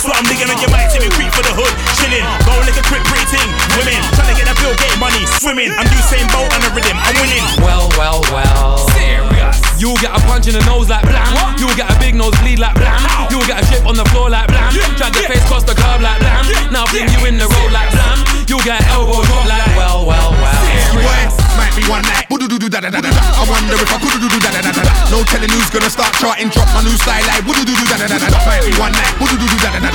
That's what I'm digging on. You might see me creep for the hood, chilling. Go like a quick pretty ting, women trying to get that bill, getting money, swimming. I'm Usain Bolt on the rhythm, I'm winning. Well. Serious. You'll get a punch in the nose like blam. What? You'll get a big nose bleed like blam. Ow. You'll get a chip on the floor like blam. Drag the face across the curb like blam. Now fling you in the road like blam. You'll get an elbow drop like well. Serious. Might be one night. I wonder if I could do that. No telling who's gonna start charting. Drop my new style like. Might be one night.